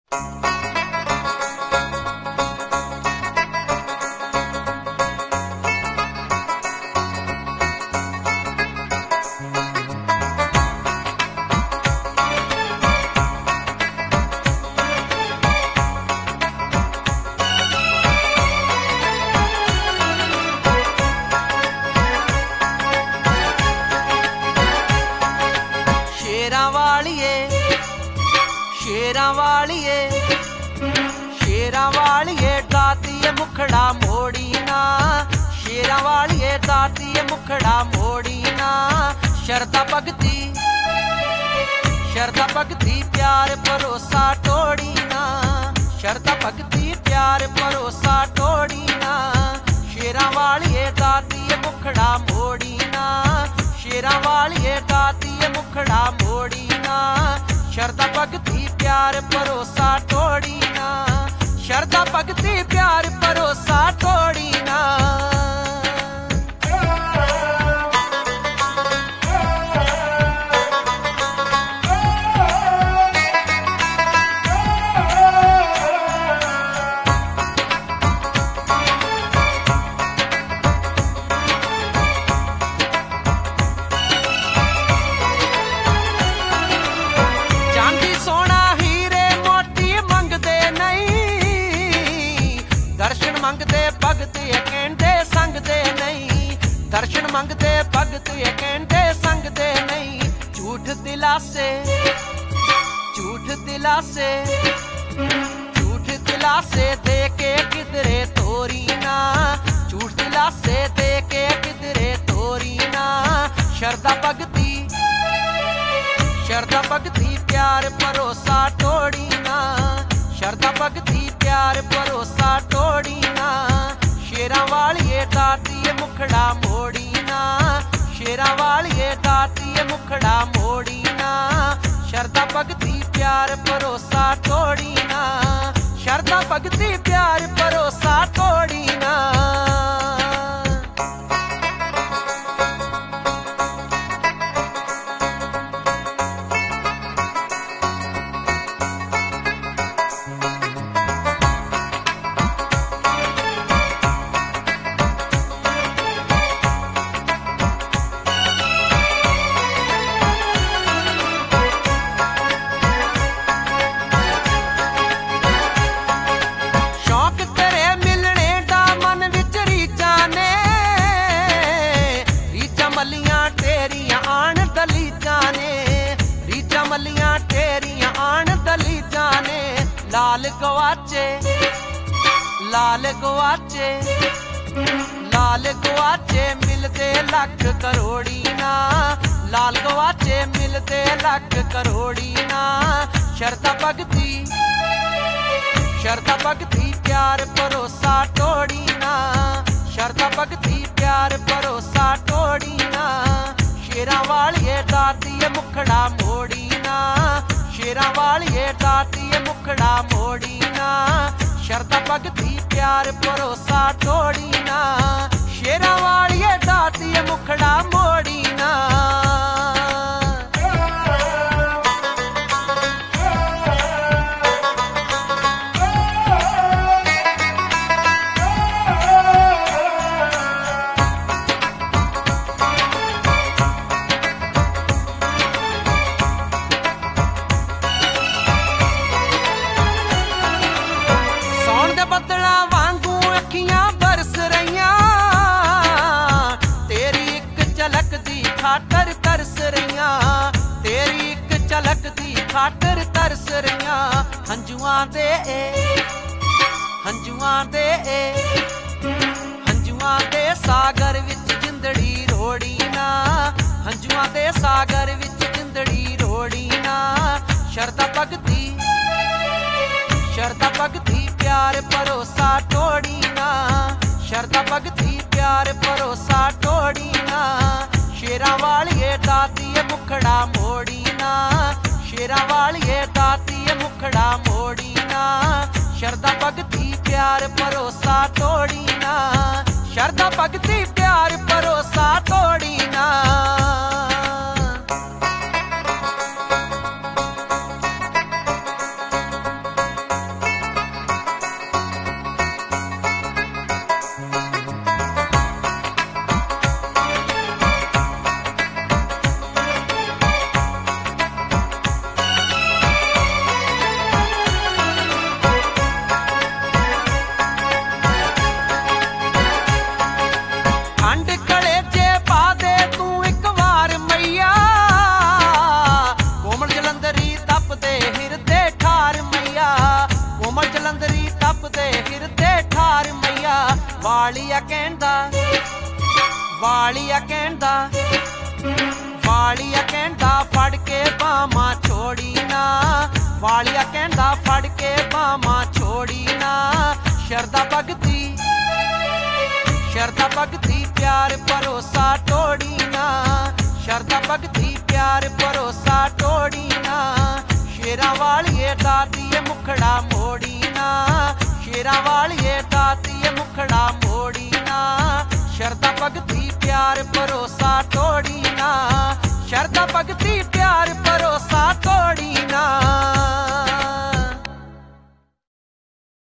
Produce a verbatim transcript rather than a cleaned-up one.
शेरां वालिए शेरां वालिए दातिए मुखड़ा मोड़ी ना, शेरां वालिए दातिए मुखड़ा मोड़ी ना। शरदा भगती शरदा भगती प्यार भरोसा तोड़ी ना, शरदा भगती प्यार भरोसा तोड़ी ना। शेरां वालिए दातिए मुखड़ा मोड़ी ना, शेरां वालिए दातिए मुखड़ा मोड़ी ना। शरदा भगती प्यार भरोसा तोड़ी ना, शरदा भगती प्यार भरोसा तोड़ी ना। मंगते भगत ये कहते संगते नहीं, दर्शन मंगते भगत ये कहते संगते नहीं। झूठ दिलासे झूठ दिलासे झूठ दिलासे दे के किधरे तोरी ना, झूठ दिलासे दे के किधरे तोरी ना। शरदा भगती शरदा भगती प्यार भरोसा तोड़ी ना, शरदा भगती प्यार भरोसा तोड़ी ना। शेरां वालिए दातिए मुखड़ा मोड़ी ना, शेरां वालिए दातिए मुखड़ा मोड़ी ना। शरदा भगती प्यार भरोसा तोड़ी ना, शरदा भगती प्यार भरोसा तोड़ी ना। मलियां तेरियां आन दली जाने। लाल गवाचे लाल गवाचे लाल गवाचे मिलते लख करोड़ी ना, लाल गवाचे मिलते लख करोड़ी ना। शरदा भगती शरदा भगती प्यार भरोसा तोड़ी ना, शरदा भगती प्यार भरोसा तोड़ी ना। शेरां वालिए दातिए मुखड़ा मोड़ी ना, शेरां वालिए दातिए मुखड़ा मोड़ी ना। शरदा भगती प्यार भरोसा तोड़ी ना, शेरां वालिए दातिए मुखड़ा मोड़ी ना। बदला वांगू अखियां बरस रहियां, तेरी एक झलक दी खातर तरस रहियां, तेरी एक झलक दी खातर तरस रहियां। हंजुआं दे हंजुआं दे हंजुआं दे सागर विच जिंदड़ी रोड़ी ना, हंजुआं दे सागर विच जिंदड़ी रोड़ी ना। शरदा भगती शरदा भगती प्यार भरोसा तोड़ी ना, शरदा भगती प्यार भरोसा तोड़ी ना। शेरां वालिए दातिए मुखड़ा मोड़ी ना, शेरां वालिए दातिए मुखड़ा मोड़ी ना। शरदा भगती प्यार भरोसा तोड़ी ना, शरदा भगती प्यार भरोसा तोड़ी ना। ਵਾਲੀਆ ਕਹਿੰਦਾ ਵਾਲੀਆ ਕਹਿੰਦਾ ਵਾਲੀਆ ਕਹਿੰਦਾ ਫੜ ਕੇ ਬਾਹਾਂ ਛੋੜੀ ਨਾ ਵਾਲੀਆ ਕਹਿੰਦਾ ਫੜ ਕੇ ਬਾਹਾਂ ਛੋੜੀ ਨਾ ਸ਼ਰਦਾ ਭਗਤੀ ਸ਼ਰਦਾ ਭਗਤੀ ਪਿਆਰ ਭਰੋਸਾ ਟੋੜੀ ਨਾ ਸ਼ਰਦਾ ਭਗਤੀ ਪਿਆਰ ਭਰੋਸਾ ਟੋੜੀ ਨਾ ਸ਼ੇਰਾਂ ਵਾਲੀਏ ਦਾਤੀਏ ਮੁਖੜਾ ਮੋੜੀ ਨਾ ਸ਼ੇਰਾਂ ਵਾਲੀਏ ਦਾਤੀਏ ਮੁਖੜਾ ਮੋੜੀ ਨਾ ਸ਼ਰਦਾ ਭਗਤੀ ਪਿਆਰ ਭਰੋਸਾ ਟੋੜੀ ਨਾ ਸ਼ਰਦਾ ਭਗਤੀ